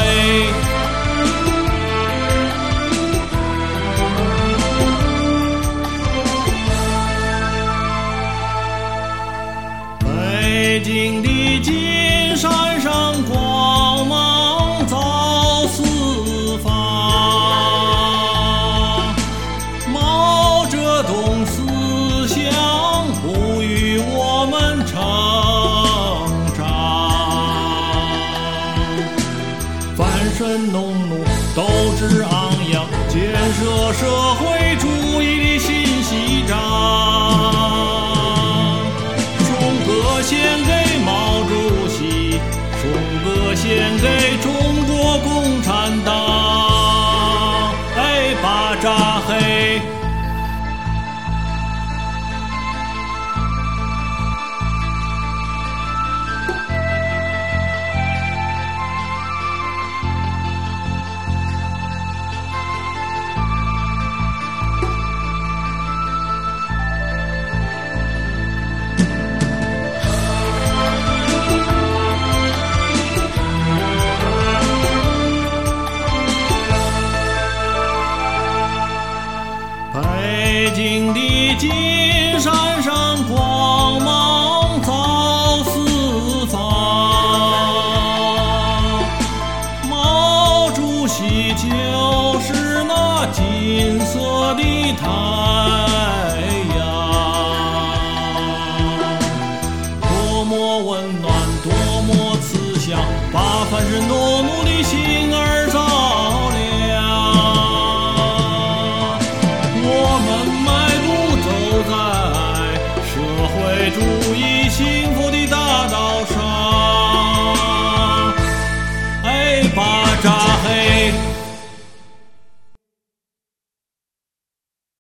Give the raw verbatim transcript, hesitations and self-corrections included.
北京的金山上光芒照四方，毛泽东思想哺育我们成长，翻身农奴斗志昂扬，建设社会主义的新西章。献给毛主席，颂歌献给中国共产党。哎，巴扎嘿！北京的金山上光芒照四方，毛主席就是那金色的太阳，多么温暖，多么慈祥，把翻身农奴的心儿照亮。我们迈步走在社会主义